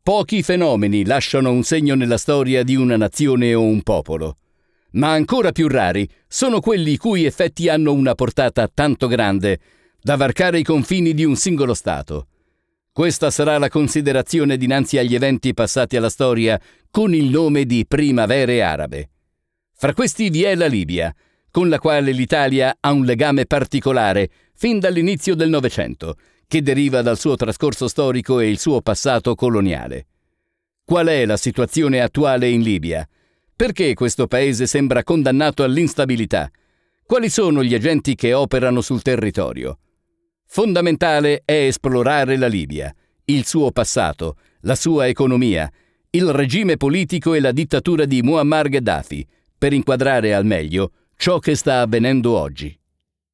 Pochi fenomeni lasciano un segno nella storia di una nazione o un popolo, ma ancora più rari sono quelli i cui effetti hanno una portata tanto grande da varcare i confini di un singolo Stato. Questa sarà la considerazione dinanzi agli eventi passati alla storia con il nome di primavere arabe. Fra questi vi è la Libia, con la quale l'Italia ha un legame particolare fin dall'inizio del Novecento, che deriva dal suo trascorso storico e il suo passato coloniale. Qual è la situazione attuale in Libia? Perché questo paese sembra condannato all'instabilità? Quali sono gli agenti che operano sul territorio? Fondamentale è esplorare la Libia, il suo passato, la sua economia, il regime politico e la dittatura di Muammar Gheddafi, per inquadrare al meglio ciò che sta avvenendo oggi.